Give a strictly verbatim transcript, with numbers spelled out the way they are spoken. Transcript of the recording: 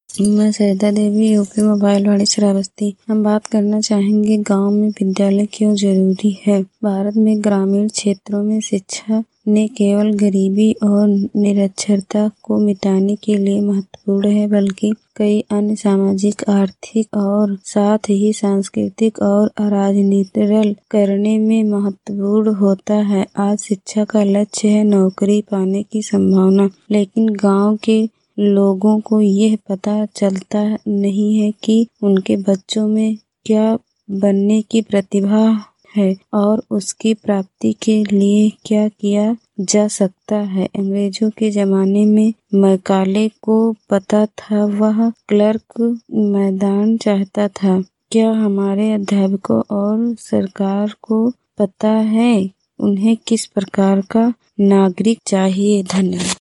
मैं Sarita Devi, UP mobile Vaani Shravasti. हम बात करना चाहेंगे गांव में विद्यालय क्यों जरूरी है। भारत में ग्रामीण क्षेत्रों में शिक्षा ने केवल गरीबी और निरक्षरता को मिटाने के लिए महत्वपूर्ण है, बल्कि कई अन्य सामाजिक, आर्थिक और साथ ही सांस्कृतिक और राजनीतिक करने में महत्वपूर्ण होता है। आज शिक्षा का लक्ष्य है नौकरी पाने की संभावना, लेकिन गांव के लोगों को यह पता चलता नहीं है कि उनके बच्चों में क्या बनने की प्रतिभा है और उसकी प्राप्ति के लिए क्या किया जा सकता है। अंग्रेजों के जमाने में मैकाले को पता था वह क्लर्क मैदान चाहता था। क्या हमारे अध्यापकों और सरकार को पता है उन्हें किस प्रकार का नागरिक चाहिए। धन्यवाद।